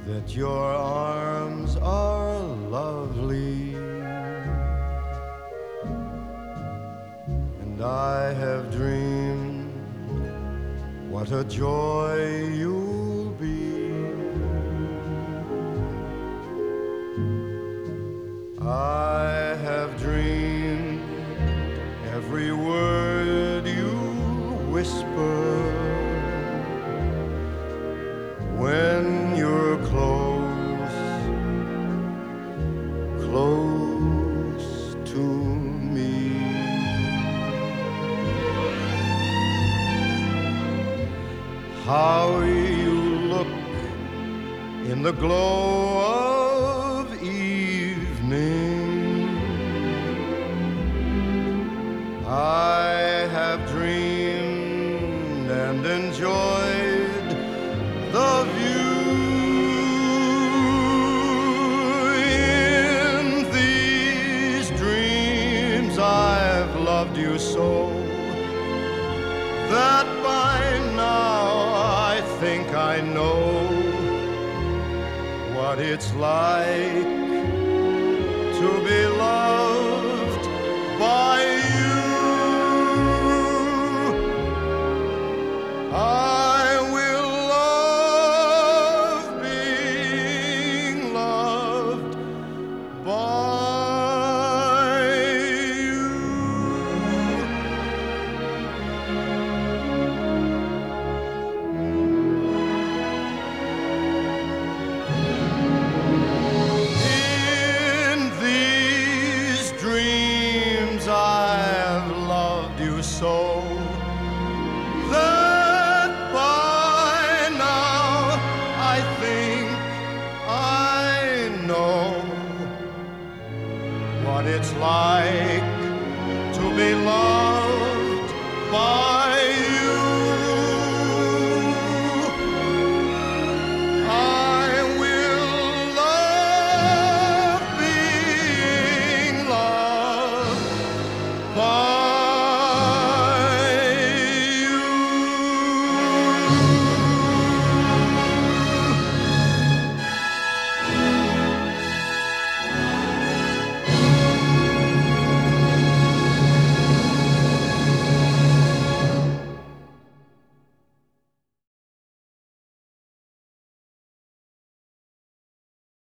that your arms are lovely, and I have dreamed what a joy you'll be. I have dreamed every word you whisper when you're close, close to me. How you look in the glow of evening. I have dreamed and enjoyed the view. In these dreams I've loved you so that by now I think I know what it's like to be loved